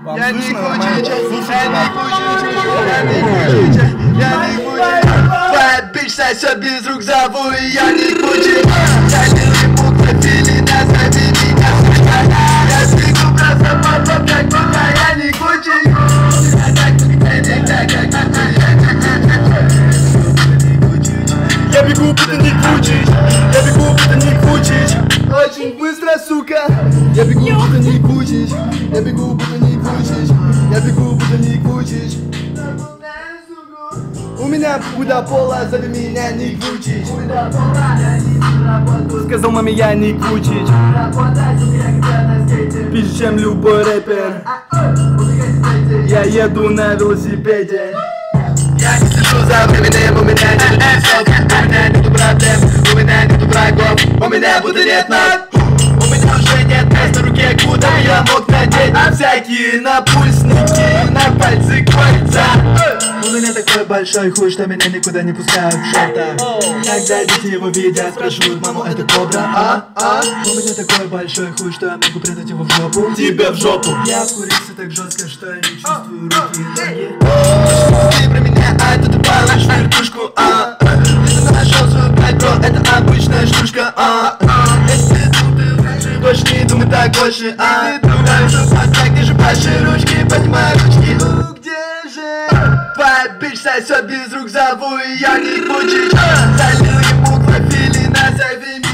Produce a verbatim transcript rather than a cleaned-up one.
Я не Кучич, я не Кучич, я не Кучич, я не Кучич. Твоя бич сосет без рук, зову ее не Кучич. Я не ему профили, назови меня сучка. Я сбегу просто по топ, как будто я не Кучич. Я бегу, будто не Кучич, я бегу, будто не Кучич. Очень быстро, сука. Я бегу, будто не Кучич, я бегу, будто не Кучич, я бегу, будто не Кучич. У меня куда пола, зови меня не Кучич. Сказал маме, я не Кучич. Пизже, чем любой рэпер. Я еду на велосипеде. Я не слежу за временем, у меня нет часов, у меня нету проблем, у меня нету врагов, у меня будто нет ног. У меня уже нет места в руке, куда я мог надеть всякие напульсники, на пальцы кольца. У меня такой большой хуй, что меня никуда не пускают в шортах. Когда дети его видят, спрашивают маму, это кобра, а? а? У меня такой большой хуй, что я могу прятать его в жопу. Тебе в жопу. Я курился так жестко, что я не чувствую руки и ноги. Ты про меня, а это ты получишь вертушку, а? Ты нашел свою блядь, бро, это обычная штучка, а? Если ты лучше, больше не думай так больше, а? Думаю, что так, где же ваши ручки, поднимай ручки. Ну где же? Твоя бич сосет без рук, зову ее не Кучич. Залил ему клофелин, назови меня.